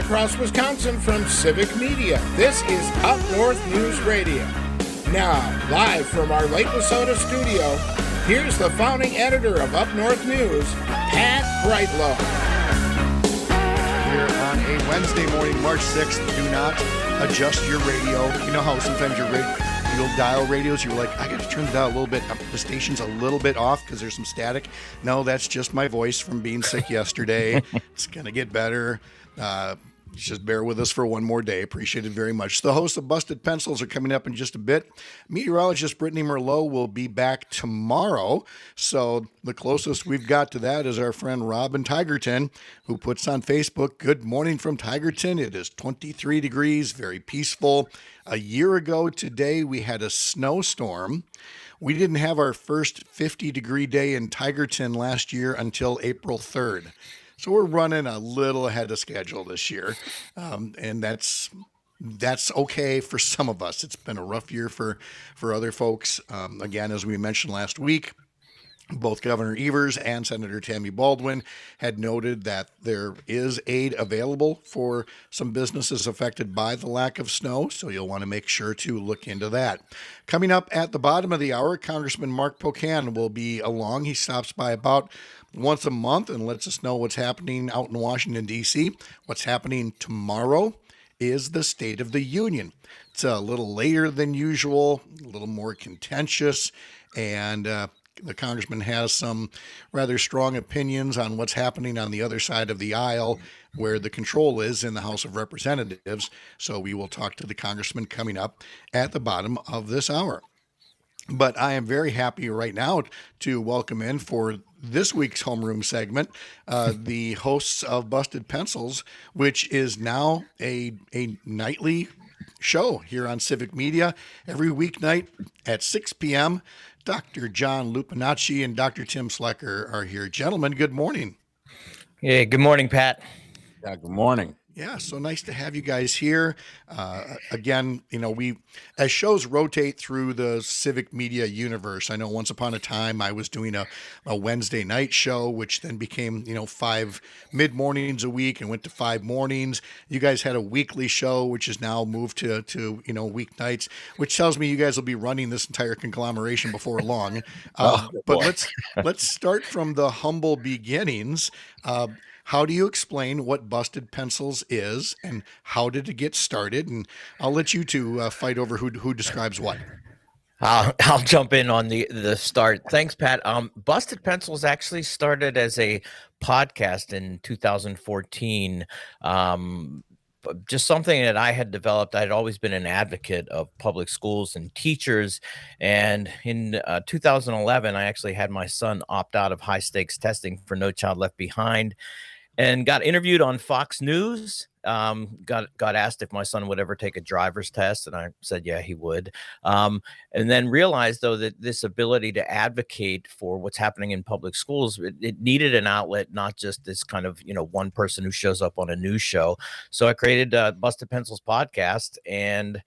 across Wisconsin from Civic Media. This is Up North News Radio. Now, live from our Lake Wissota studio, here's the founding editor of Up North News, Pat Brightlow. Here on a Wednesday morning, March 6th, do not adjust your radio. You know how sometimes you'll dial radios, you're like, I got to turn the dial a little bit, the station's a little bit off because there's some static. No, that's just my voice from being sick yesterday. It's going to get better. Just bear with us for one more day. Appreciate it very much. The hosts of Busted Pencils are coming up in just a bit. Meteorologist Brittany Merlot will be back tomorrow. So the closest we've got to that is our friend Robin Tigerton, who puts on Facebook, "Good morning from Tigerton. It is 23 degrees, very peaceful. A year ago today, we had a snowstorm. We didn't have our first 50-degree day in Tigerton last year until April 3rd. So we're running a little ahead of schedule this year, and that's okay for some of us. It's been a rough year for other folks. Again, as we mentioned last week, both Governor Evers and Senator Tammy Baldwin had noted that there is aid available for some businesses affected by the lack of snow, so you'll want to make sure to look into that. Coming up at the bottom of the hour, Congressman Mark Pocan will be along. He stops by about once a month and lets us know what's happening out in Washington, D.C. What's happening tomorrow is the State of the Union. It's a little later than usual, a little more contentious, and the congressman has some rather strong opinions on what's happening on the other side of the aisle where the control is in the House of Representatives. So we will talk to the congressman coming up at the bottom of this hour. But I am very happy right now to welcome in for this week's homeroom segment, the hosts of Busted Pencils, which is now a nightly show here on Civic Media every weeknight at 6 p.m. Dr. John Lupinacci and Dr. Tim Slecker are here. Gentlemen, good morning. Hey, good morning, Pat. Yeah, good morning. Yeah, so nice to have you guys here. Again, we, as shows rotate through the Civic Media universe, I know once upon a time I was doing a Wednesday night show, which then became, 5 mid-mornings a week and went to 5 mornings. You guys had a weekly show, which is now moved to weeknights, which tells me you guys will be running this entire conglomeration before long. But let's start from the humble beginnings. How do you explain what Busted Pencils is, and how did it get started? And I'll let you two fight over who describes what. I'll jump in on the start. Thanks, Pat. Busted Pencils actually started as a podcast in 2014. Just something that I had developed. I'd always been an advocate of public schools and teachers. And in 2011, I actually had my son opt out of high stakes testing for No Child Left Behind, and got interviewed on Fox News. Got asked if my son would ever take a driver's test, and I said, yeah, he would. And then realized, though, that this ability to advocate for what's happening in public schools, it needed an outlet, not just this kind of, one person who shows up on a news show. So I created Busted Pencils podcast, and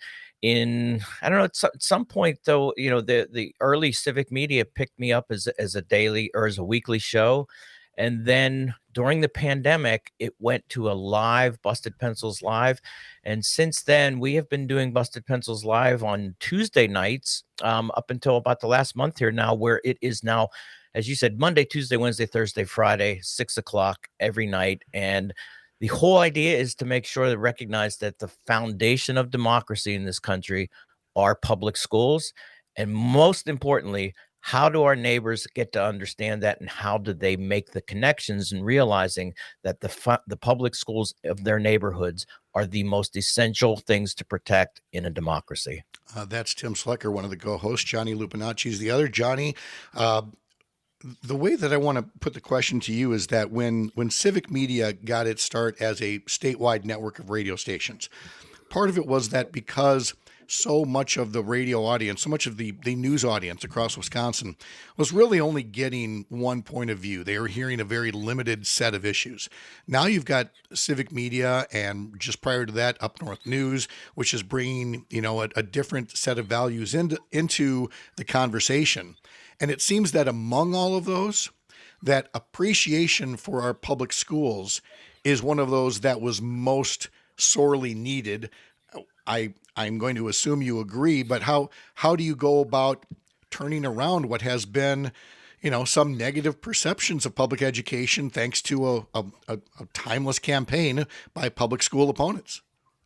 at some point, though, the early Civic Media picked me up as a daily or as a weekly show. And then during the pandemic, it went to a live Busted Pencils Live. And since then, we have been doing Busted Pencils Live on Tuesday nights up until about the last month here now, where it is now, as you said, Monday, Tuesday, Wednesday, Thursday, Friday, 6 o'clock every night. And the whole idea is to make sure to recognize that the foundation of democracy in this country are public schools. And most importantly, how do our neighbors get to understand that, and how do they make the connections and realizing that the public schools of their neighborhoods are the most essential things to protect in a democracy? That's Tim Slecker, one of the co-hosts. Johnny Lupinacci is the other. Johnny, the way that I want to put the question to you is that when Civic Media got its start as a statewide network of radio stations, part of it was that because so much of the radio audience, so much of the news audience across Wisconsin was really only getting one point of view. They were hearing a very limited set of issues. Now you've got Civic Media, and just prior to that, Up North News, which is bringing, a different set of values into the conversation. And it seems that among all of those, that appreciation for our public schools is one of those that was most sorely needed. I'm going to assume you agree, but how do you go about turning around what has been, some negative perceptions of public education thanks to a timeless campaign by public school opponents?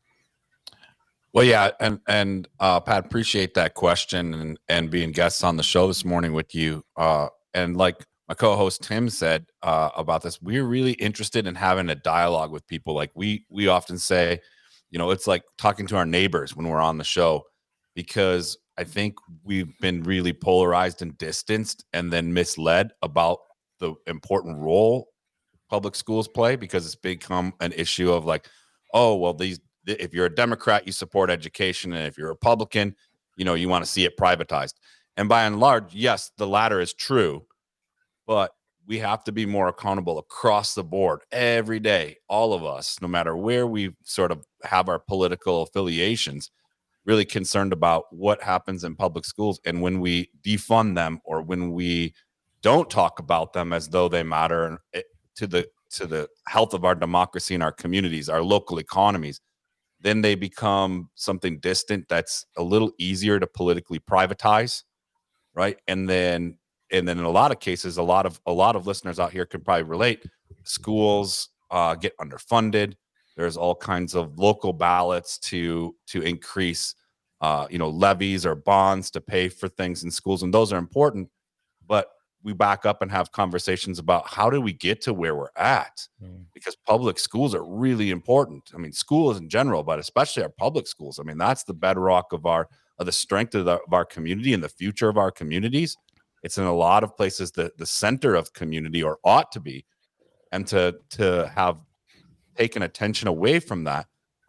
Well, yeah, and Pat, appreciate that question and being guests on the show this morning with you. And like my co-host Tim said about this, we're really interested in having a dialogue with people. Like we often say, it's like talking to our neighbors when we're on the show, because I think we've been really polarized and distanced and then misled about the important role public schools play, because it's become an issue of like, oh, well, if you're a Democrat, you support education, and if you're a Republican, you want to see it privatized. And by and large, yes, the latter is true, but we have to be more accountable across the board every day, all of us, no matter where we sort of have our political affiliations, really concerned about what happens in public schools. And when we defund them, or when we don't talk about them as though they matter to the health of our democracy and our communities, our local economies, then they become something distant that's a little easier to politically privatize, right? And then in a lot of cases, a lot of listeners out here can probably relate. Schools get underfunded. There's all kinds of local ballots to increase, levies or bonds to pay for things in schools, and those are important. But we back up and have conversations about how do we get to where we're at, because public schools are really important. I mean, schools in general, but especially our public schools. I mean, that's the bedrock of the strength of our community and the future of our communities. It's in a lot of places the center of community, or ought to be, and to have taken attention away from that,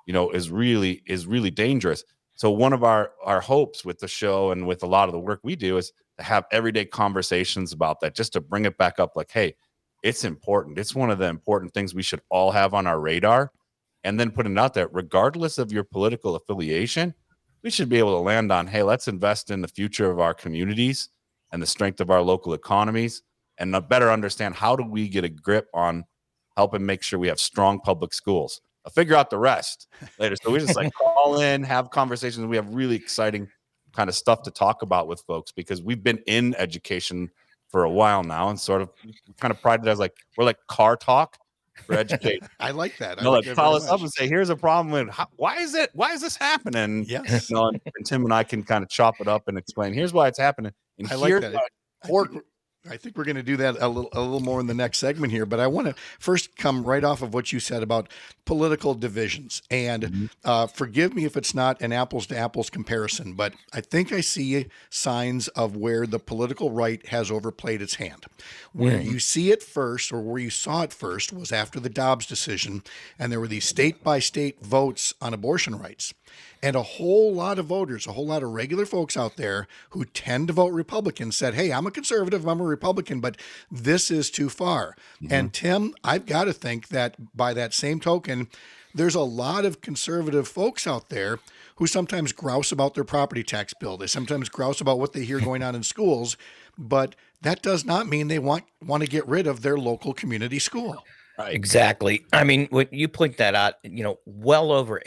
is really dangerous. So one of our hopes with the show and with a lot of the work we do is to have everyday conversations about that, just to bring it back up like, hey, it's important. It's one of the important things we should all have on our radar, and then putting it out there, regardless of your political affiliation, we should be able to land on, hey, let's invest in the future of our communities and the strength of our local economies, and better understand how do we get a grip on helping make sure we have strong public schools. I'll figure out the rest later. So we just like call in, have conversations. We have really exciting kind of stuff to talk about with folks, because we've been in education for a while now, and sort of we kind of pride it as like, we're like car talk for education. I like that. Call us up and say, here's a problem with why is this happening? Yes. And Tim and I can kind of chop it up and explain, here's why it's happening. And I like that. I think we're going to do that a little more in the next segment here, but I want to first come right off of what you said about political divisions. And forgive me if it's not an apples to apples comparison, but I think I see signs of where the political right has overplayed its hand. Where you see it first, or where you saw it first, was after the Dobbs decision, and there were these state by state votes on abortion rights. And a whole lot of voters, a whole lot of regular folks out there who tend to vote Republican said, hey, I'm a conservative, I'm a Republican, but this is too far. And Tim, I've got to think that by that same token, there's a lot of conservative folks out there who sometimes grouse about their property tax bill. They sometimes grouse about what they hear going on in schools, but that does not mean they want to get rid of their local community school. Right. Exactly. I mean, when you point that out, well over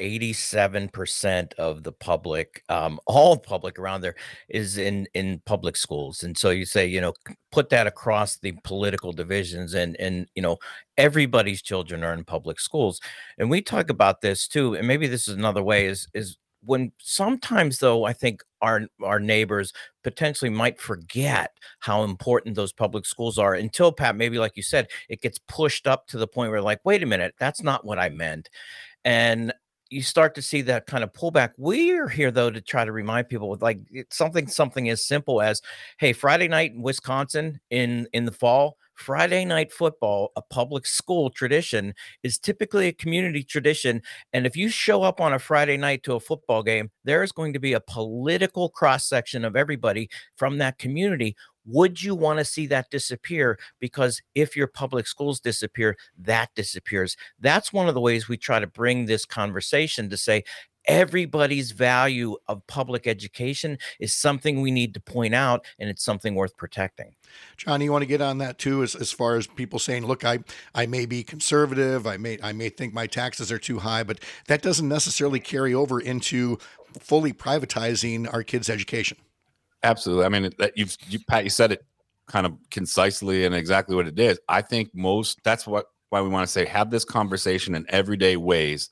87% of the public, all public around there is in public schools. And so you say, put that across the political divisions and everybody's children are in public schools. And we talk about this too. And maybe this is another way is when sometimes, though, I think our neighbors potentially might forget how important those public schools are until, Pat, maybe like you said, it gets pushed up to the point where like, wait a minute, that's not what I meant. And you start to see that kind of pullback. We're here, though, to try to remind people with like something as simple as, hey, Friday night in Wisconsin in the fall, Friday night football, a public school tradition, is typically a community tradition. And if you show up on a Friday night to a football game, there is going to be a political cross-section of everybody from that community. Would you want to see that disappear? Because if your public schools disappear, that disappears. That's one of the ways we try to bring this conversation to say, everybody's value of public education is something we need to point out, and it's something worth protecting. Johnny, you want to get on that too, as far as people saying, look, I may be conservative, I may think my taxes are too high, but that doesn't necessarily carry over into fully privatizing our kids' education. Absolutely. I mean, Pat, you said it kind of concisely and exactly what it is. I think that's why we want to say, have this conversation in everyday ways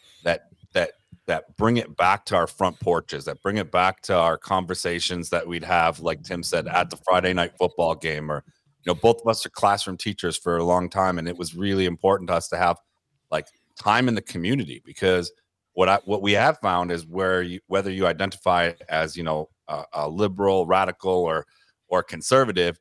that bring it back to our front porches, that bring it back to our conversations that we'd have, like Tim said, at the Friday night football game. Or, both of us are classroom teachers for a long time, and it was really important to us to have like time in the community, because what we have found is whether you identify as a liberal, radical, or conservative,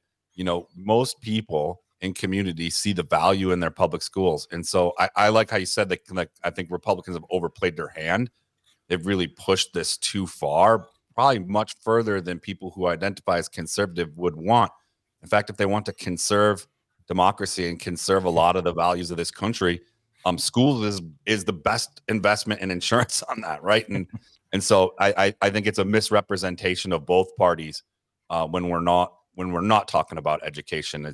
most people in community see the value in their public schools. And so I like how you said that, like, I think Republicans have overplayed their hand. They've really pushed this too far, probably much further than people who identify as conservative would want. In fact, if they want to conserve democracy and conserve a lot of the values of this country, schools is the best investment and insurance on that, right? And so I think it's a misrepresentation of both parties when we're not talking about education.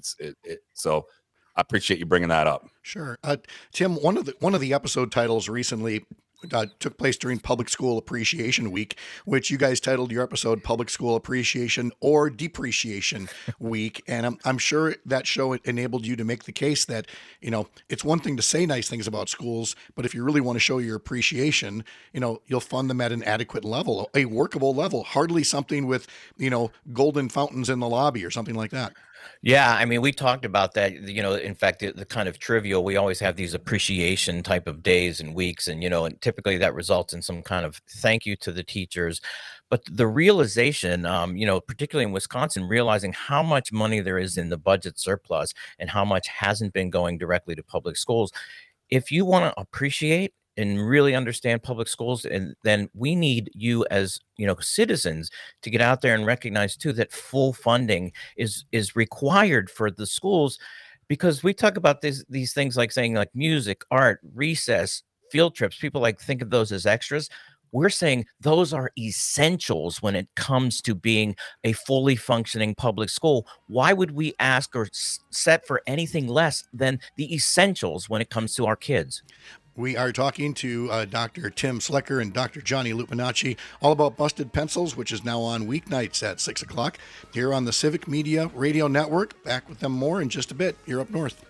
So I appreciate you bringing that up. Sure, Tim. One of the episode titles recently took place during Public School Appreciation Week, which you guys titled your episode "Public School Appreciation or Depreciation Week," and I'm sure that show enabled you to make the case that it's one thing to say nice things about schools, but if you really want to show your appreciation, you'll fund them at an adequate level, a workable level, hardly something with golden fountains in the lobby or something like that. Yeah, I mean, we talked about that, in fact, the kind of trivial, we always have these appreciation type of days and weeks, and, and typically that results in some kind of thank you to the teachers. But the realization, particularly in Wisconsin, realizing how much money there is in the budget surplus and how much hasn't been going directly to public schools. If you want to appreciate and really understand public schools, and then we need you as citizens to get out there and recognize too that full funding is required for the schools, because we talk about these things like saying like music, art, recess, field trips. People think of those as extras. We're saying those are essentials when it comes to being a fully functioning public school. Why would we ask or set for anything less than the essentials when it comes to our kids? We are talking to Dr. Tim Slecker and Dr. Johnny Lupinacci all about Busted Pencils, which is now on weeknights at 6 o'clock here on the Civic Media Radio Network. Back with them more in just a bit. You're up north.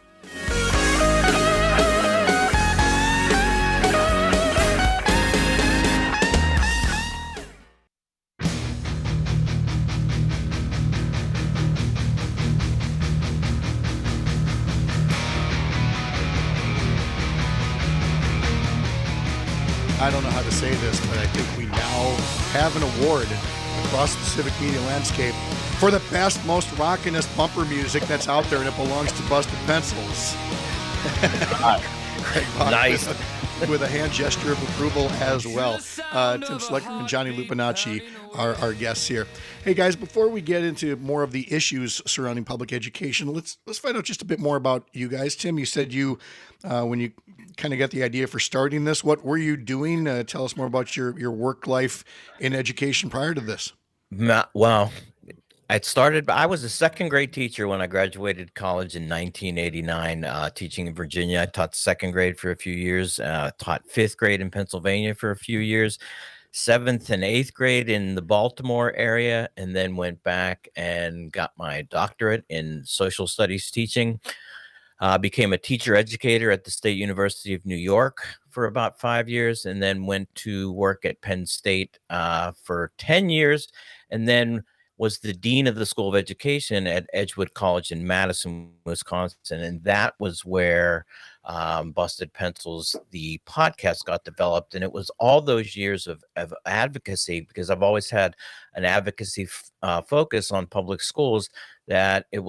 I don't know how to say this, but I think we now have an award across the civic media landscape for the best, most rockinest bumper music that's out there, and it belongs to Busted Pencils. Nice. With a hand gesture of approval as well. Tim Slecker and Johnny Lupinacci are our guests here. Hey guys, before we get into more of the issues surrounding public education, let's find out just a bit more about you guys. Tim, you said you when you kind of got the idea for starting this, what were you doing? Tell us more about your work life in education prior to this. Well, I was a second grade teacher when I graduated college in 1989, teaching in Virginia. I taught second grade for a few years, taught fifth grade in Pennsylvania for a few years, seventh and eighth grade in the Baltimore area, and then went back and got my doctorate in social studies teaching. Became a teacher educator at the State University of New York for about 5 years, and then went to work at Penn State for 10 years, and then was the dean of the School of Education at Edgewood College in Madison, Wisconsin. And that was where Busted Pencils, the podcast, got developed. And it was all those years of advocacy, because I've always had an advocacy focus on public schools, that it was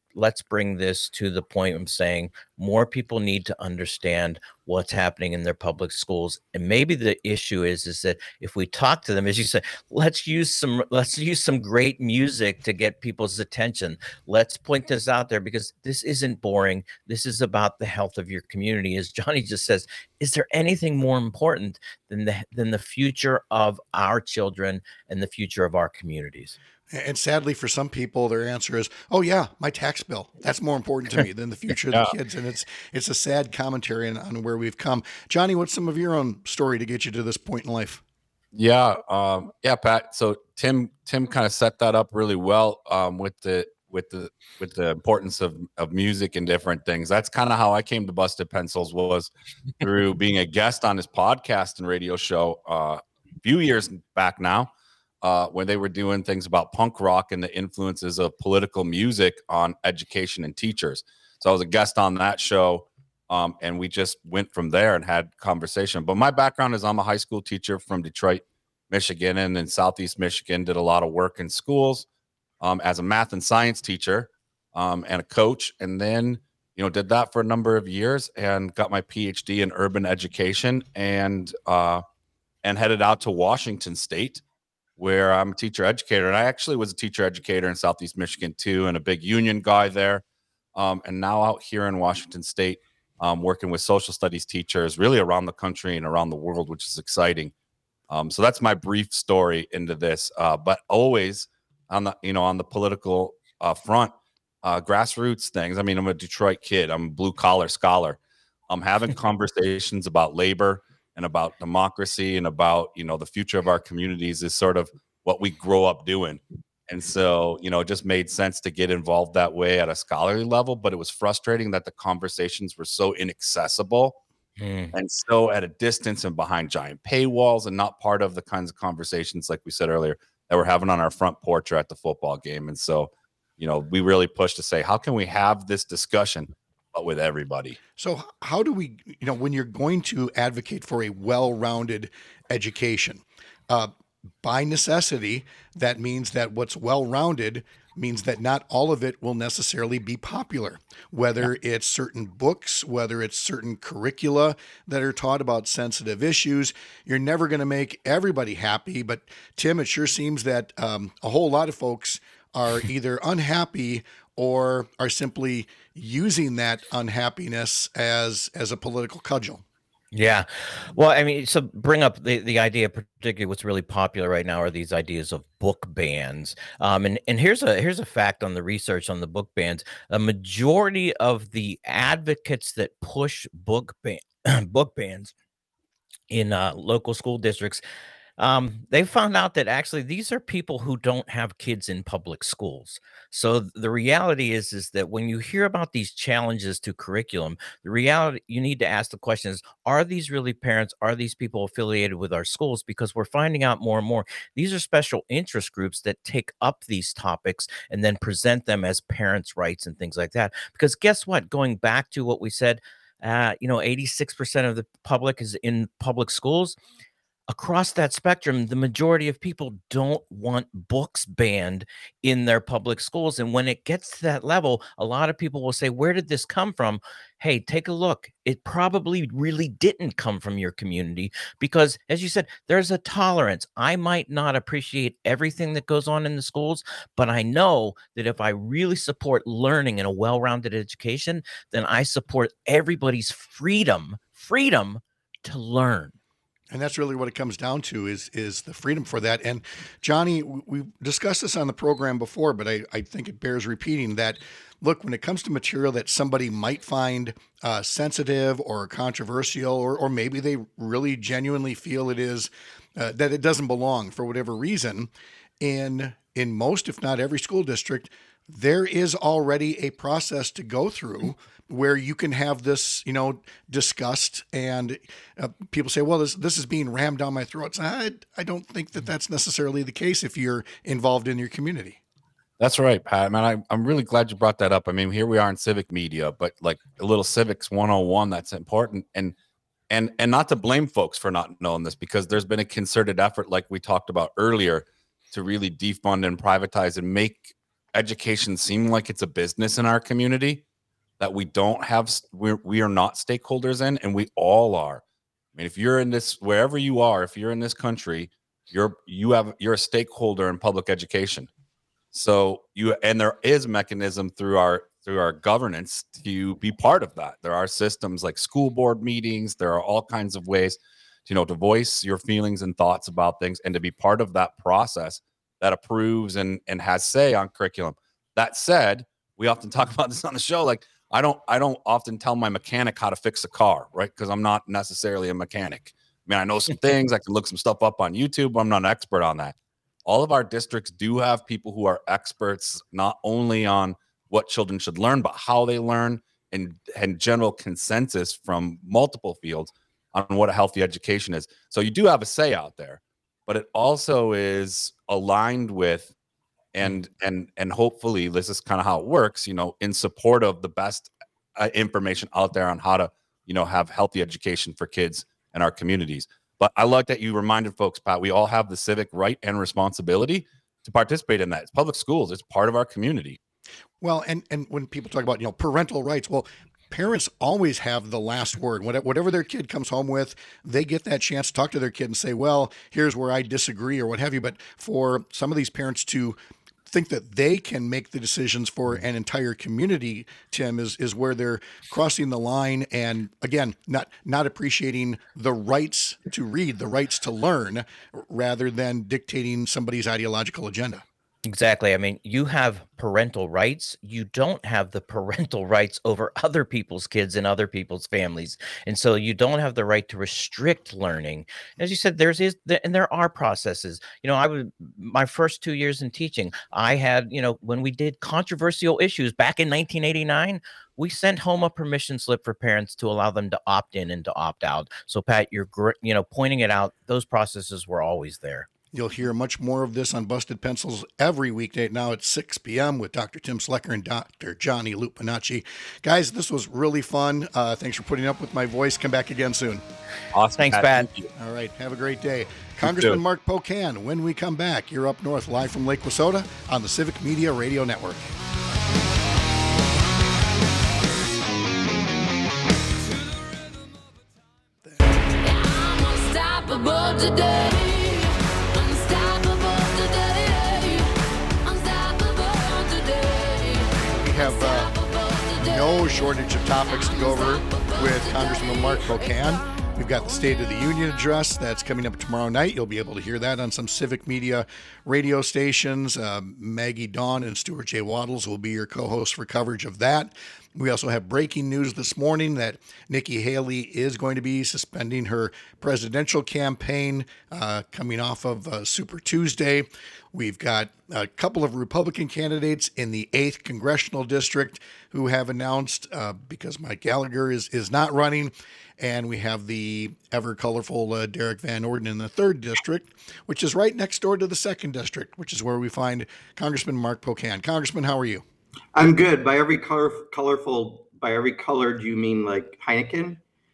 let's bring this to the point of saying more people need to understand what's happening in their public schools. And maybe the issue is that if we talk to them, as you said, let's use some great music to get people's attention. Let's point this out there, because this isn't boring. This is about the health of your community. As Johnny just says, is there anything more important than the future of our children and the future of our communities? And sadly, for some people, their answer is, "Oh yeah, my tax bill. That's more important to me than the future of the kids." And it's a sad commentary on where we've come. Johnny, what's some of your own story to get you to this point in life? Yeah, Pat. So Tim kind of set that up really well with the importance of music and different things. That's kind of how I came to Busted Pencils, was through being a guest on his podcast and radio show a few years back now. When they were doing things about punk rock and the influences of political music on education and teachers. So I was a guest on that show, and we just went from there and had conversation. But my background is I'm a high school teacher from Detroit, Michigan, and in Southeast Michigan, did a lot of work in schools as a math and science teacher and a coach. And then, did that for a number of years and got my PhD in urban education and headed out to Washington State, where I'm a teacher educator. And I actually was a teacher educator in Southeast Michigan too, and a big union guy there. And now out here in Washington State, working with social studies teachers really around the country and around the world, which is exciting. So that's my brief story into this, but always on the political front, grassroots things. I mean, I'm a Detroit kid. I'm a blue collar scholar. I'm having conversations about labor and about democracy and about, the future of our communities is sort of what we grow up doing. And so, it just made sense to get involved that way at a scholarly level, but it was frustrating that the conversations were so inaccessible and so at a distance and behind giant paywalls and not part of the kinds of conversations, like we said earlier, that we're having on our front porch or at the football game. And so, we really pushed to say, how can we have this discussion but with everybody? So how do we, when you're going to advocate for a well-rounded education, by necessity, that means that what's well-rounded means that not all of it will necessarily be popular, whether it's certain books, whether it's certain curricula that are taught about sensitive issues. You're never going to make everybody happy, but Tim, it sure seems that a whole lot of folks are either unhappy or are simply using that unhappiness as a political cudgel. Yeah. Well, I mean, so bring up the idea, particularly what's really popular right now are these ideas of book bans. And here's a fact on the research on the book bans. A majority of the advocates that push book bans in local school districts, they found out that actually these are people who don't have kids in public schools. So the reality is that when you hear about these challenges to curriculum, the reality, you need to ask the question is, are these really parents? Are these people affiliated with our schools? Because we're finding out more and more, these are special interest groups that take up these topics and then present them as parents' rights and things like that. Because guess what? Going back to what we said, 86% of the public is in public schools. Across that spectrum, the majority of people don't want books banned in their public schools. And when it gets to that level, a lot of people will say, where did this come from? Hey, take a look. It probably really didn't come from your community because, as you said, there's a tolerance. I might not appreciate everything that goes on in the schools, but I know that if I really support learning and a well-rounded education, then I support everybody's freedom to learn. And that's really what it comes down to is the freedom for that. And Johnny, we've discussed this on the program before, but I think it bears repeating that, look, when it comes to material that somebody might find sensitive or controversial, or maybe they really genuinely feel it is, that it doesn't belong for whatever reason, in most, if not every school district, there is already a process to go through where you can have this, discussed, and people say, well, this is being rammed down my throat. So I don't think that that's necessarily the case if you're involved in your community. That's right, Pat. Man, I'm really glad you brought that up. I mean, here we are in civic media, but like a little civics 101, that's important. And not to blame folks for not knowing this, because there's been a concerted effort, like we talked about earlier, to really defund and privatize and make education seem like it's a business in our community that we don't have, we are not stakeholders in, and we all are. I mean, if you're in this, wherever you are, if you're in this country, you're a stakeholder in public education. So and there is mechanism through our governance to be part of that. There are systems like school board meetings. There are all kinds of ways, to voice your feelings and thoughts about things and to be part of that process that approves and has say on curriculum. That said, we often talk about this on the show. Like, I don't often tell my mechanic how to fix a car, right? Because I'm not necessarily a mechanic. I mean, I know some things. I can look some stuff up on YouTube, but I'm not an expert on that. All of our districts do have people who are experts, not only on what children should learn, but how they learn, and general consensus from multiple fields on what a healthy education is. So you do have a say out there, but it also is aligned with and hopefully this is kind of how it works, in support of the best information out there on how to, have healthy education for kids in our communities. But I like that you reminded folks, Pat, we all have the civic right and responsibility to participate in that. It's public schools. It's part of our community. Well, and when people talk about, parental rights, well, parents always have the last word. Whatever their kid comes home with, they get that chance to talk to their kid and say, well, here's where I disagree or what have you. But for some of these parents to think that they can make the decisions for an entire community, Tim, is where they're crossing the line. And again, not appreciating the rights to read, the rights to learn, rather than dictating somebody's ideological agenda. Exactly. I mean, you have parental rights. You don't have the parental rights over other people's kids and other people's families. And so you don't have the right to restrict learning. As you said, there are processes. My first 2 years in teaching, I had, when we did controversial issues back in 1989, we sent home a permission slip for parents to allow them to opt in and to opt out. So Pat, you're, pointing it out, those processes were always there. You'll hear much more of this on Busted Pencils every weekday now at 6 p.m. with Dr. Tim Slecker and Dr. Johnny Lupinacci. Guys, this was really fun. Thanks for putting up with my voice. Come back again soon. Awesome. Thanks, Pat. All right. Have a great day. Congressman Mark Pocan, when we come back, you're up north live from Lake Wissota on the Civic Media Radio Network. I'm unstoppable today. Have no shortage of topics to go over with Congressman Mark Pocan. We've got the State of the Union address that's coming up tomorrow night. You'll be able to hear that on some Civic Media radio stations. Maggie Dawn and Stuart J. Waddles will be your co-hosts for coverage of that. We also have breaking news this morning that Nikki Haley is going to be suspending her presidential campaign coming off of Super Tuesday. We've got a couple of Republican candidates in the 8th Congressional District who have announced, because Mike Gallagher is not running, and we have the ever colorful Derek Van Orden in the 3rd District, which is right next door to the 2nd District, which is where we find Congressman Mark Pocan. Congressman, how are you? I'm good. By every colorful, by every color, do you mean like Heineken?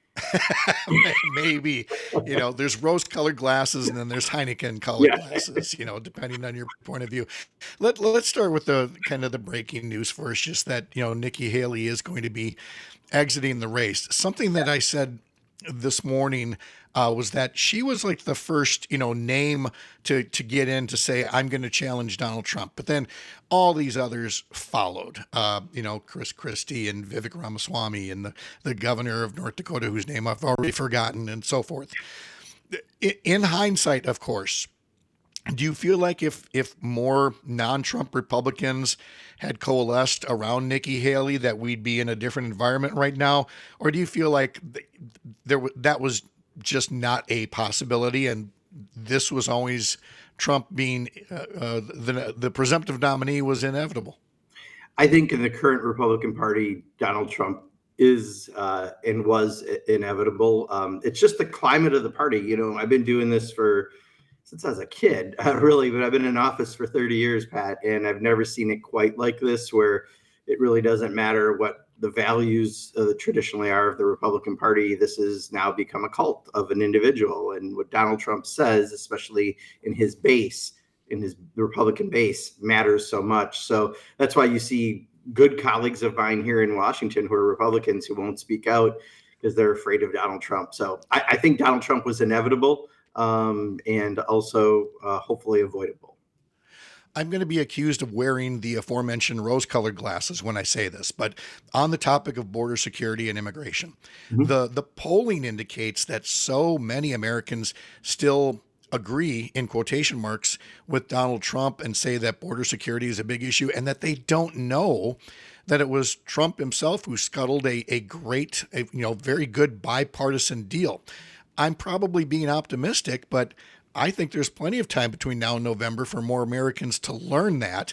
Maybe. There's rose-colored glasses and then there's Heineken-colored glasses, depending on your point of view. Let's start with the kind of the breaking news first, just that, Nikki Haley is going to be exiting the race. Something that I said this morning was that she was like the first, name to get in to say, I'm going to challenge Donald Trump. But then all these others followed, Chris Christie and Vivek Ramaswamy and the governor of North Dakota, whose name I've already forgotten, and so forth. In hindsight, of course, do you feel like if more non-Trump Republicans had coalesced around Nikki Haley, that we'd be in a different environment right now? Or do you feel like that was just not a possibility, and this was always Trump being the presumptive nominee was inevitable? I think in the current Republican Party, Donald Trump is and was inevitable. It's just the climate of the party. I've been doing this since I was a kid, really, but I've been in office for 30 years, Pat, and I've never seen it quite like this, where it really doesn't matter what the values traditionally are of the Republican Party. This has now become a cult of an individual. And what Donald Trump says, especially in his base, in the Republican base matters so much. So that's why you see good colleagues of mine here in Washington who are Republicans who won't speak out because they're afraid of Donald Trump. So I think Donald Trump was inevitable and also hopefully avoidable. I'm going to be accused of wearing the aforementioned rose-colored glasses when I say this, but on the topic of border security and immigration, the polling indicates that so many Americans still agree, in quotation marks, with Donald Trump and say that border security is a big issue and that they don't know that it was Trump himself who scuttled a great, very good bipartisan deal. I'm probably being optimistic, but I think there's plenty of time between now and November for more Americans to learn that.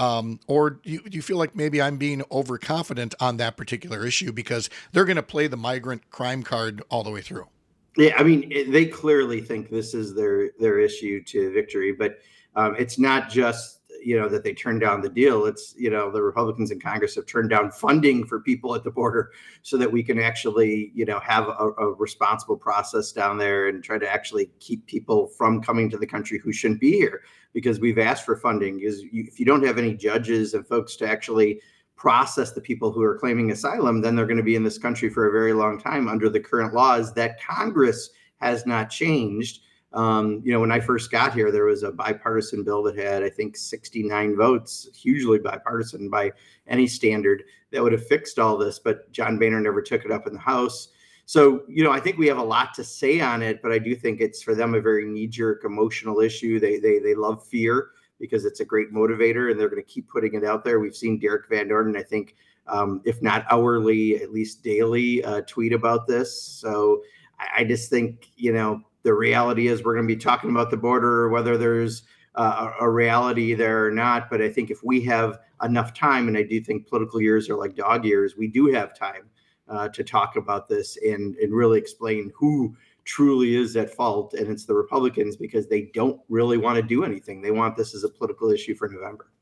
Or do you feel like maybe I'm being overconfident on that particular issue because they're going to play the migrant crime card all the way through? Yeah, I mean, they clearly think this is their issue to victory, but it's not just, that they turned down the deal. It's, the Republicans in Congress have turned down funding for people at the border so that we can actually, have a responsible process down there and try to actually keep people from coming to the country who shouldn't be here, because we've asked for funding. If you don't have any judges and folks to actually process the people who are claiming asylum, then they're going to be in this country for a very long time under the current laws that Congress has not changed. When I first got here, there was a bipartisan bill that had, I think, 69 votes, hugely bipartisan by any standard, that would have fixed all this. But John Boehner never took it up in the House. So, I think we have a lot to say on it, but I do think it's for them a very knee-jerk emotional issue. They love fear because it's a great motivator, and they're going to keep putting it out there. We've seen Derek Van Orden, I think, if not hourly, at least daily, tweet about this. So I just think, the reality is we're going to be talking about the border, whether there's a reality there or not. But I think if we have enough time, and I do think political years are like dog years, we do have time to talk about this and really explain who truly is at fault. And it's the Republicans, because they don't really want to do anything. They want this as a political issue for November.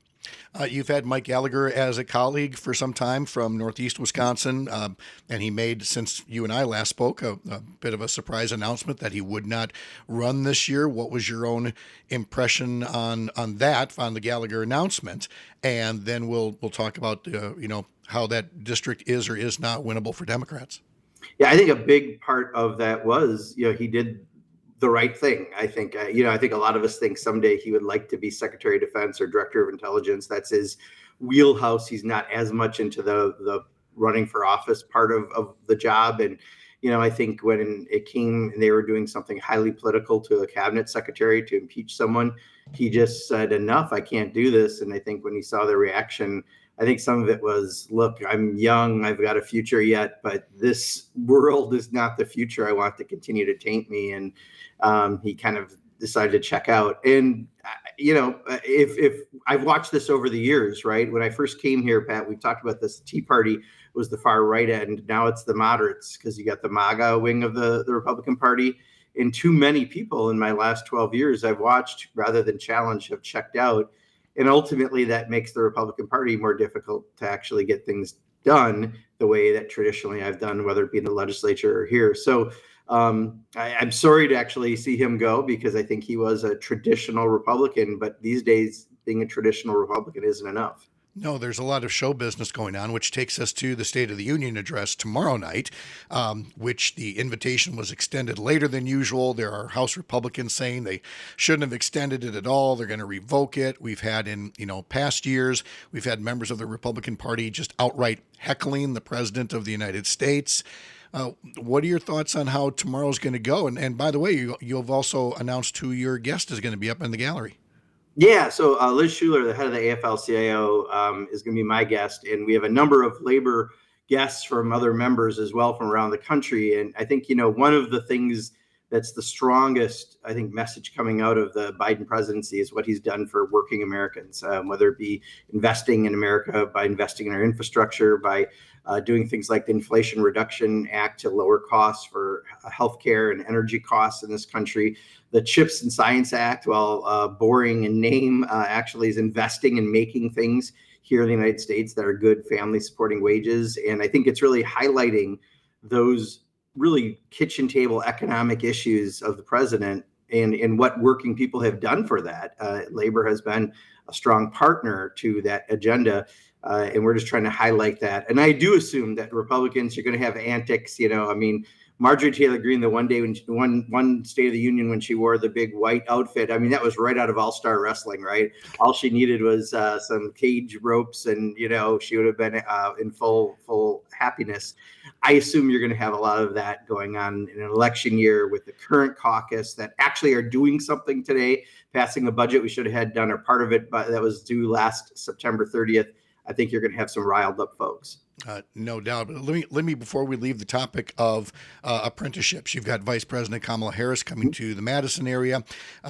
You've had Mike Gallagher as a colleague for some time from Northeast Wisconsin, and he made, since you and I last spoke, a bit of a surprise announcement that he would not run this year. What was your own impression on the Gallagher announcement? And then we'll talk about how that district is or is not winnable for Democrats. Yeah, I think a big part of that was, he did the right thing. I think, I think a lot of us think someday he would like to be Secretary of Defense or Director of Intelligence. That's his wheelhouse. He's not as much into the running for office part of the job. And, I think when it came and they were doing something highly political to a cabinet secretary to impeach someone, he just said, enough, I can't do this. And I think when he saw the reaction, I think some of it was, look, I'm young, I've got a future yet, but this world is not the future. I want to continue to taint me. And he kind of decided to check out. And, if I've watched this over the years, right? When I first came here, Pat, we've talked about this. Tea Party was the far right end. Now it's the moderates, because you got the MAGA wing of the Republican Party. And too many people in my last 12 years I've watched, rather than challenge, have checked out. And ultimately, that makes the Republican Party more difficult to actually get things done the way that traditionally I've done, whether it be in the legislature or here. So I'm sorry to actually see him go, because I think he was a traditional Republican. But these days, being a traditional Republican isn't enough. No, there's a lot of show business going on, which takes us to the State of the Union address tomorrow night, which the invitation was extended later than usual. There are House Republicans saying they shouldn't have extended it at all. They're going to revoke it. We've had in past years, we've had members of the Republican Party just outright heckling the President of the United States. What are your thoughts on how tomorrow's going to go? And by the way, you've also announced who your guest is going to be up in the gallery. Yeah, so Liz Shuler, the head of the AFL-CIO, is going to be my guest, and we have a number of labor guests from other members as well from around the country. And I think, one of the things that's the strongest, I think, message coming out of the Biden presidency is what he's done for working Americans, whether it be investing in America, by investing in our infrastructure, by doing things like the Inflation Reduction Act to lower costs for healthcare and energy costs in this country. The CHIPS and Science Act, while boring in name, actually is investing in making things here in the United States that are good family supporting wages. And I think it's really highlighting those really kitchen table economic issues of the president and what working people have done for that. Labor has been a strong partner to that agenda. And we're just trying to highlight that. And I do assume that Republicans are going to have antics. I mean, Marjorie Taylor Greene, the one day when one State of the Union, when she wore the big white outfit, I mean, that was right out of All-Star Wrestling, right? All she needed was some cage ropes, and she would have been in full happiness. I assume you're going to have a lot of that going on in an election year with the current caucus that actually are doing something today, passing a budget we should have had done, or part of it, but that was due last September 30th. I think you're going to have some riled up folks. No doubt. But let me before we leave the topic of apprenticeships, you've got Vice President Kamala Harris coming to the Madison area.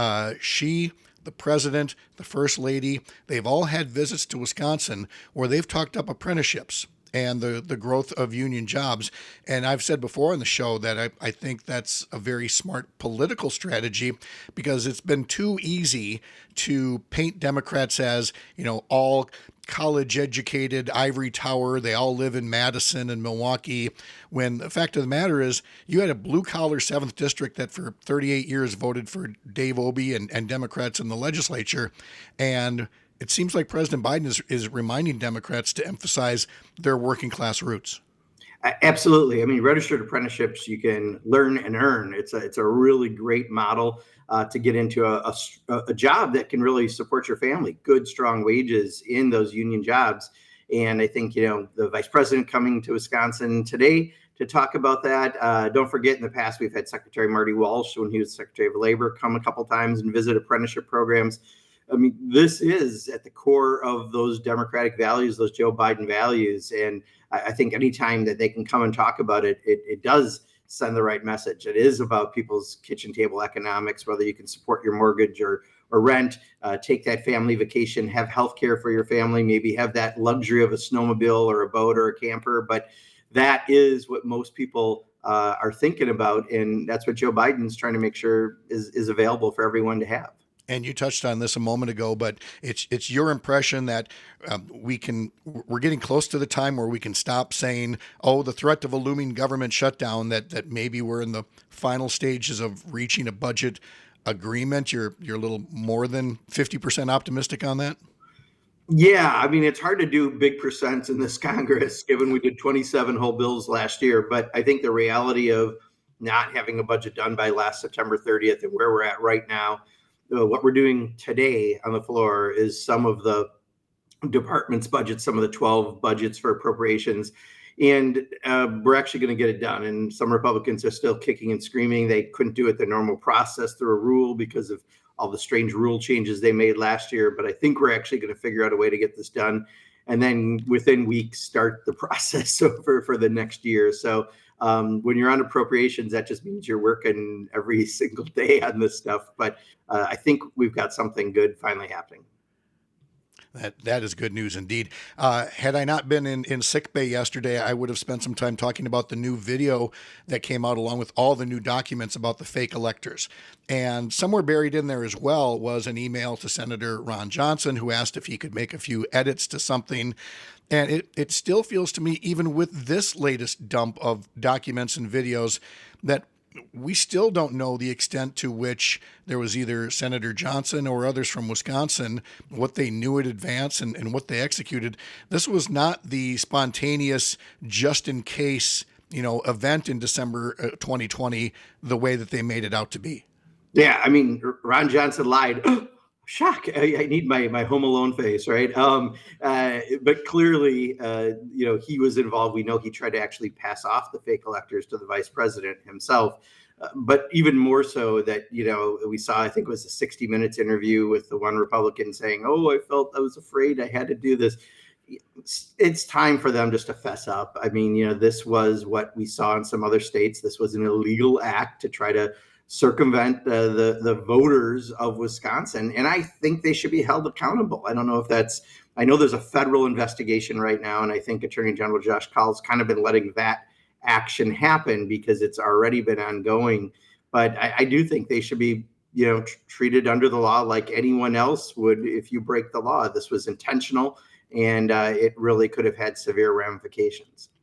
She, the president, the first lady, they've all had visits to Wisconsin where they've talked up apprenticeships and the growth of union jobs. And I've said before on the show that I think that's a very smart political strategy, because it's been too easy to paint Democrats as, all college educated ivory tower. They all live in Madison and Milwaukee, when the fact of the matter is you had a blue collar 7th district that for 38 years voted for Dave Obey and Democrats in the legislature. And it seems like President Biden is reminding Democrats to emphasize their working class roots. Absolutely. I mean, registered apprenticeships, you can learn and earn. It's a really great model to get into a job that can really support your family. Good, strong wages in those union jobs. And I think, the vice president coming to Wisconsin today to talk about that. Don't forget, in the past, we've had Secretary Marty Walsh, when he was Secretary of Labor, come a couple times and visit apprenticeship programs. I mean, this is at the core of those Democratic values, those Joe Biden values. And I think anytime that they can come and talk about it, it does send the right message. It is about people's kitchen table economics, whether you can support your mortgage or rent, take that family vacation, have health care for your family, maybe have that luxury of a snowmobile or a boat or a camper. But that is what most people are thinking about. And that's what Joe Biden's trying to make sure is available for everyone to have. And you touched on this a moment ago, but it's your impression that we're getting close to the time where we can stop saying, the threat of a looming government shutdown, that maybe we're in the final stages of reaching a budget agreement. You're a little more than 50% optimistic on that? Yeah, I mean, it's hard to do big percents in this Congress, given we did 27 whole bills last year. But I think the reality of not having a budget done by last September 30th and where we're at right now, what we're doing today on the floor is some of the department's budgets, some of the 12 budgets for appropriations, and we're actually going to get it done. And some Republicans are still kicking and screaming they couldn't do it the normal process through a rule because of all the strange rule changes they made last year. But I think we're actually going to figure out a way to get this done, and then within weeks start the process for the next year. So when you're on appropriations, that just means you're working every single day on this stuff. But I think we've got something good finally happening. That is good news indeed. Had I not been in sick bay yesterday, I would have spent some time talking about the new video that came out along with all the new documents about the fake electors. And somewhere buried in there as well was an email to Senator Ron Johnson, who asked if he could make a few edits to something. And it still feels to me, even with this latest dump of documents and videos, that we still don't know the extent to which there was either Senator Johnson or others from Wisconsin, what they knew in advance and what they executed. This was not the spontaneous, just in case, event in December 2020, the way that they made it out to be. Yeah, I mean, Ron Johnson lied. Shock! I need my Home Alone face, right? But clearly, he was involved. We know he tried to actually pass off the fake electors to the vice president himself. But even more so that, we saw, I think it was a 60 Minutes interview with the one Republican saying, I was afraid I had to do this. It's time for them just to fess up. I mean, this was what we saw in some other states. This was an illegal act to try to circumvent the voters of Wisconsin. And I think they should be held accountable. I don't know if I know there's a federal investigation right now, and I think Attorney General Josh Kaul's kind of been letting that action happen because it's already been ongoing. But I do think they should be, treated under the law like anyone else would if you break the law. This was intentional, and it really could have had severe ramifications.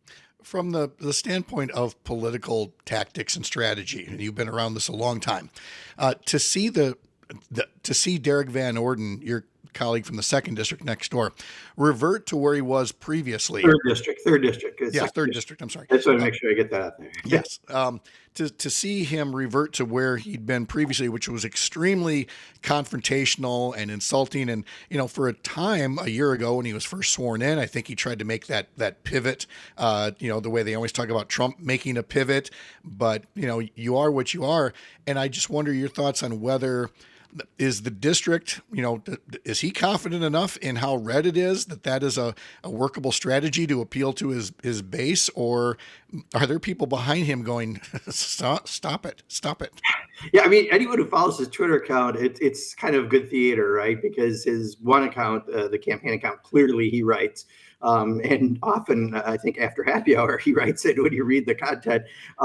from the standpoint of political tactics and strategy, and you've been around this a long time, to see to see Derek Van Orden, your colleague from the 2nd District next door, revert to where he was previously. Third district. Yeah, 3rd District. I'm sorry. I just want to make sure I get that out there. Yes. To see him revert to where he'd been previously, which was extremely confrontational and insulting. And, for a time, a year ago when he was first sworn in, I think he tried to make that pivot, the way they always talk about Trump making a pivot. But, you are what you are. And I just wonder your thoughts on whether is the district, is he confident enough in how red it is that is a workable strategy to appeal to his base, or are there people behind him going, stop it? Yeah, I mean, anyone who follows his Twitter account, it's kind of good theater, right? Because his one account, the campaign account, clearly he writes. And often, I think after happy hour, he writes it when you read the content.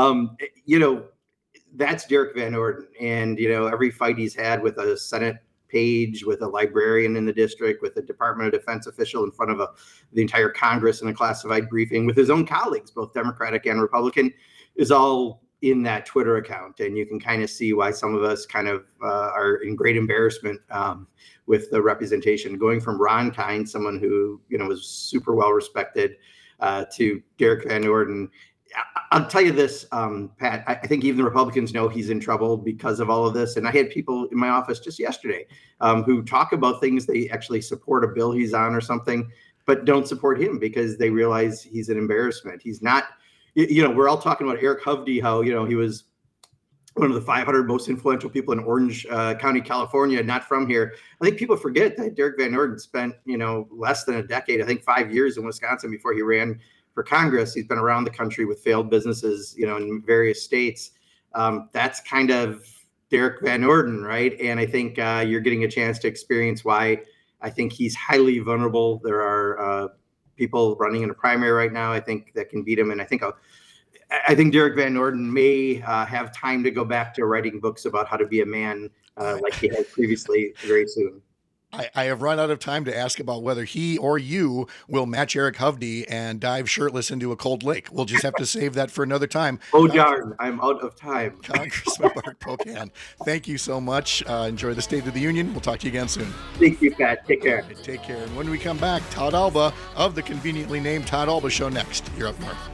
That's Derek Van Orden. And, every fight he's had with a Senate page, with a librarian in the district, with a Department of Defense official in front of the entire Congress in a classified briefing, with his own colleagues, both Democratic and Republican, is all in that Twitter account. And you can kind of see why some of us kind of are in great embarrassment with the representation, going from Ron Kind, someone who, was super well respected, to Derek Van Orden. I'll tell you this, Pat, I think even the Republicans know he's in trouble because of all of this. And I had people in my office just yesterday who talk about things they actually support a bill he's on or something, but don't support him because they realize he's an embarrassment. He's not, we're all talking about Eric Hovde, how, he was one of the 500 most influential people in Orange County, California, not from here. I think people forget that Derek Van Orden spent, less than a decade, I think 5 years in Wisconsin before he ran for Congress. He's been around the country with failed businesses, in various states. That's kind of Derek Van Orden, right? And I think you're getting a chance to experience why I think he's highly vulnerable. There are people running in a primary right now, I think, that can beat him. And I think Derek Van Orden may have time to go back to writing books about how to be a man like he had previously very soon. I have run out of time to ask about whether he or you will match Eric Hovde and dive shirtless into a cold lake. We'll just have to save that for another time. Oh, darn. I'm out of time. Congressman Mark Pocan, thank you so much. Enjoy the State of the Union. We'll talk to you again soon. Thank you, Pat. Take care. Take care. And when we come back, Todd Alba of the conveniently named Todd Alba Show next. You're up north.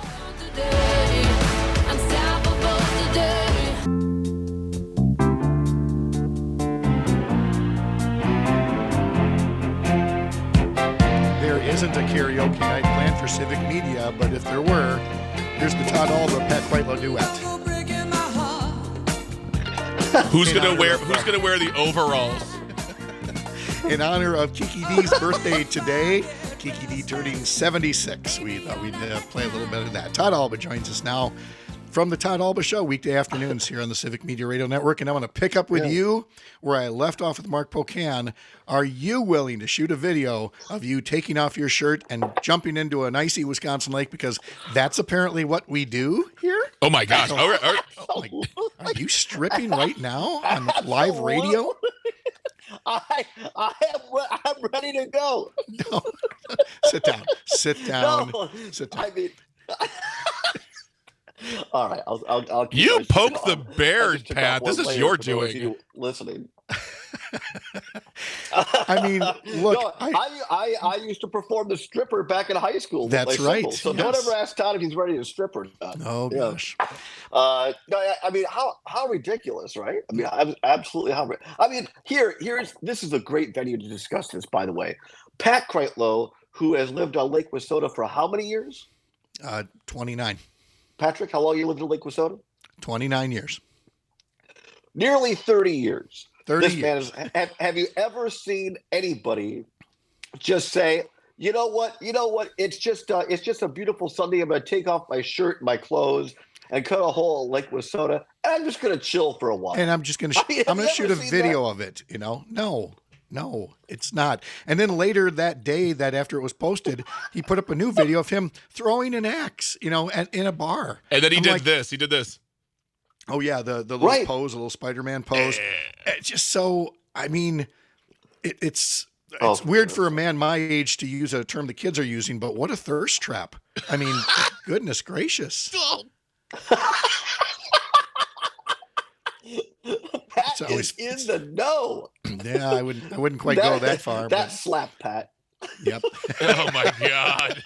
Isn't a karaoke night planned for Civic Media, but if there were, here's the Todd Alba Pat Kreitlow duet. Who's gonna wear the overalls? In honor of Kiki D's birthday today, Kiki D turning 76. We thought we'd play a little bit of that. Todd Alba joins us now from the Todd Alba Show, weekday afternoons here on the Civic Media Radio Network. And I want to pick up with you where I left off with Mark Pocan. Are you willing to shoot a video of you taking off your shirt and jumping into an icy Wisconsin lake? Because that's apparently what we do here. Oh, my gosh. Are you stripping right now on live radio? I'm ready to go. No. Sit down. No. Sit down. I mean... All right, I'll keep you poked the on. bear, Pat. This is your doing. Listening. I mean, look, no, I used to perform the stripper back in high school. That's right. So don't ever ask Todd if he's ready to strip or not. Oh gosh. No, I mean, how ridiculous, right? I mean, absolutely how. I mean, this is a great venue to discuss this. By the way, Pat Kreitlow, who has lived on Lake Wissota for how many years? 29. Patrick, how long you lived in Lake Wissota? 29 years. Nearly 30 years. 30 this years. Man have you ever seen anybody just say, you know what? It's just a beautiful Sunday. I'm going to take off my shirt, my clothes, and cut a hole in Lake Wissota, and I'm just going to chill for a while. And I'm just going to I'm going to shoot a video of it, No, it's not. And then later that day, that after it was posted, he put up a new video of him throwing an axe, in a bar. And then he did this. Oh yeah, the little pose, a little Spider-Man pose. It's just so. I mean, it's weird for a man my age to use a term the kids are using, but what a thirst trap. I mean, Goodness gracious. Pat always- is in the know. Yeah, I wouldn't quite go that far. That But, slap, Pat. yep. Oh my God.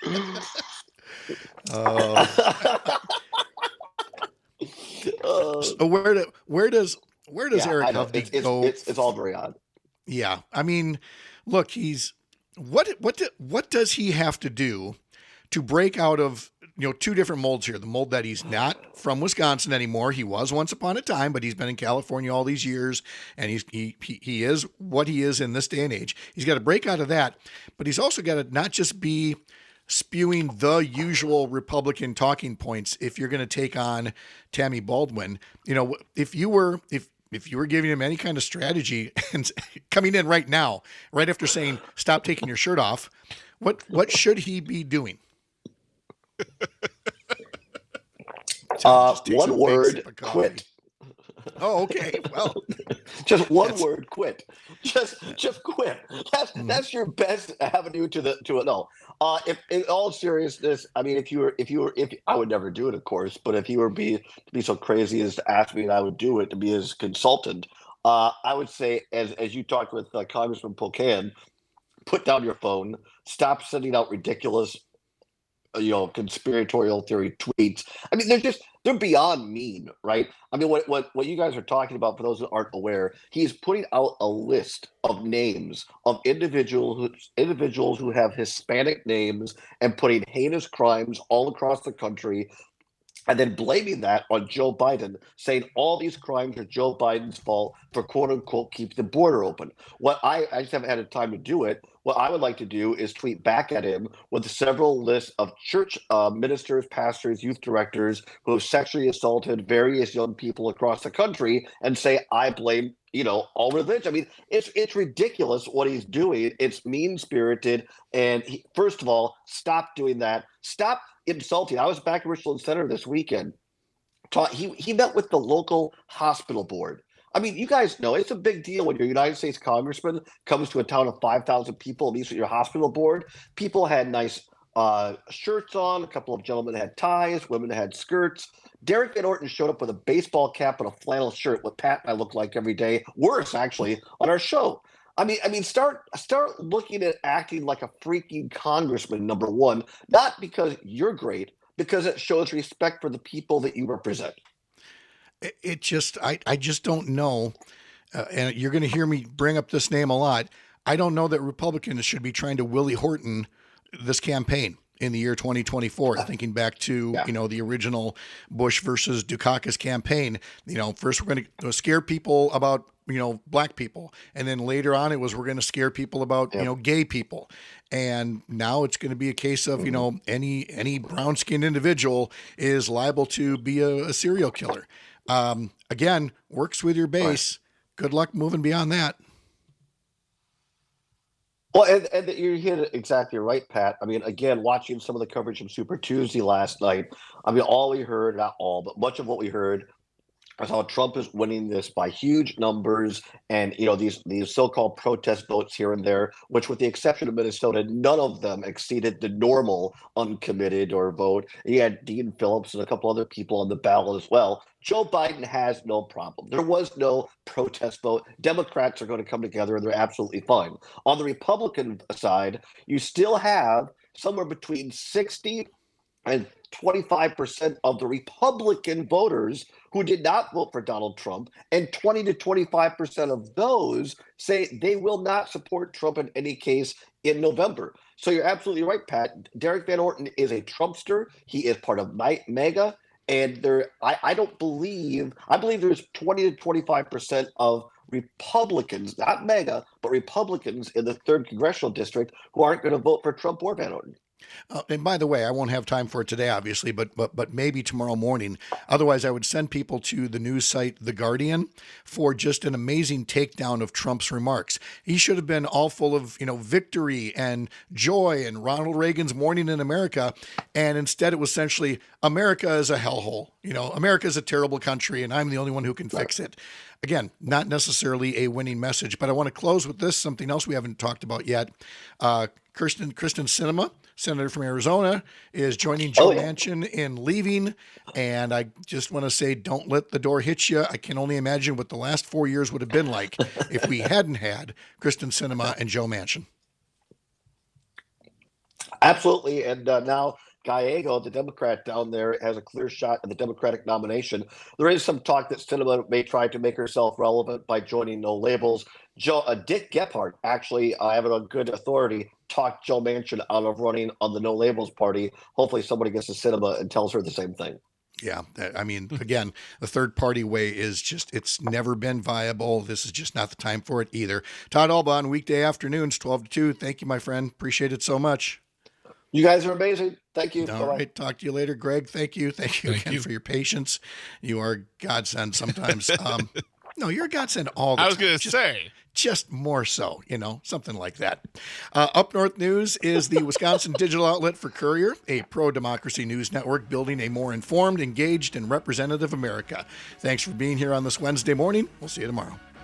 So where does Yeah, Eric I know. Hovde go? It's all very odd. Yeah, I mean, look, what does he have to do to break out of two different molds here? The mold that he's not from Wisconsin anymore. He was once upon a time, but he's been in California all these years, and he is what he is in this day and age. He's got to break out of that, but he's also got to not just be spewing the usual Republican talking points if you're going to take on Tammy Baldwin. If you were giving him any kind of strategy and coming in right now, right after saying stop taking your shirt off, what should he be doing? One word: quit. Oh, okay. Well, just one word: quit. Just quit. That's your best avenue to it. No. If in all seriousness, I mean, if I would never do it, of course, but if you were to be so crazy as to ask me, and I would do it to be his consultant, I would say, as you talked with Congressman Polkan, put down your phone, stop sending out ridiculous, conspiratorial theory tweets. I mean, they're beyond mean, right? I mean, what you guys are talking about, for those that aren't aware, he's putting out a list of names of individuals who have Hispanic names and putting heinous crimes all across the country, and then blaming that on Joe Biden, saying all these crimes are Joe Biden's fault for quote unquote keep the border open. I just haven't had the time to do it. What I would like to do is tweet back at him with several lists of church ministers, pastors, youth directors who have sexually assaulted various young people across the country, and say, I blame, all religion. I mean, it's ridiculous what he's doing. It's mean-spirited. And first of all, stop doing that. Stop insulting. I was back in Richland Center this weekend. He met with the local hospital board. I mean, you guys know it's a big deal when your United States congressman comes to a town of 5,000 people and meets with your hospital board. People had nice shirts on. A couple of gentlemen had ties. Women had skirts. Derek Van Orton showed up with a baseball cap and a flannel shirt, what Pat and I look like every day. Worse, actually, on our show. I mean, start looking at acting like a freaking congressman, number one, not because you're great, because it shows respect for the people that you represent. It just, I just don't know. And you're going to hear me bring up this name a lot. I don't know that Republicans should be trying to Willie Horton this campaign in the year 2024, thinking back to, the original Bush versus Dukakis campaign. First we're going to scare people about, black people. And then later on, we're going to scare people about, gay people. And now it's going to be a case of, any brown skinned individual is liable to be a serial killer. Again, works with your base. Right. Good luck moving beyond that. Well, and you hit it exactly right, Pat. I mean, again, watching some of the coverage from Super Tuesday last night, I mean, all we heard, not all, but much of what we heard was how Trump is winning this by huge numbers, and these so-called protest votes here and there, which, with the exception of Minnesota, none of them exceeded the normal uncommitted or vote. You had Dean Phillips and a couple other people on the ballot as well. Joe Biden has no problem. There was no protest vote. Democrats are going to come together, and they're absolutely fine. On the Republican side, you still have somewhere between 60 and 25% of the Republican voters who did not vote for Donald Trump, and 20 to 25% of those say they will not support Trump in any case in November. So you're absolutely right, Pat. Derek Van Orton is a Trumpster. He is part of MAGA, and I believe there's 20 to 25% of Republicans, not MAGA, but Republicans in the 3rd Congressional District who aren't going to vote for Trump or Van Orton. And by the way, I won't have time for it today, obviously, but maybe tomorrow morning. Otherwise, I would send people to the news site The Guardian for just an amazing takedown of Trump's remarks. He should have been all full of, victory and joy and Ronald Reagan's Morning in America. And instead, it was essentially, America is a hellhole. America is a terrible country, and I'm the only one who can fix it. Again, not necessarily a winning message, but I want to close with this, something else we haven't talked about yet. Kyrsten Sinema senator from Arizona, is joining Joe Manchin in leaving. And I just want to say, don't let the door hit you. I can only imagine what the last 4 years would have been like if we hadn't had Kristen Sinema and Joe Manchin. Absolutely. And now Gallego, the Democrat down there, has a clear shot at the Democratic nomination. There is some talk that Sinema may try to make herself relevant by joining No Labels. Dick Gephardt, actually, I have it on good authority, talked Joe Manchin out of running on the No Labels party. Hopefully somebody gets to Sinema and tells her the same thing. Yeah. I mean, again, the third party way is just, it's never been viable. This is just not the time for it either. Todd Alban, weekday afternoons, 12 to 2. Thank you, my friend. Appreciate it so much. You guys are amazing. Thank you. All right. Talk to you later, Greg. Thank you. Thank you again for your patience. You are a godsend sometimes. No, you're a godsend all the time. I was going to say. Just more so, something like that. Up North News is the Wisconsin digital outlet for Courier, a pro-democracy news network building a more informed, engaged, and representative America. Thanks for being here on this Wednesday morning. We'll see you tomorrow.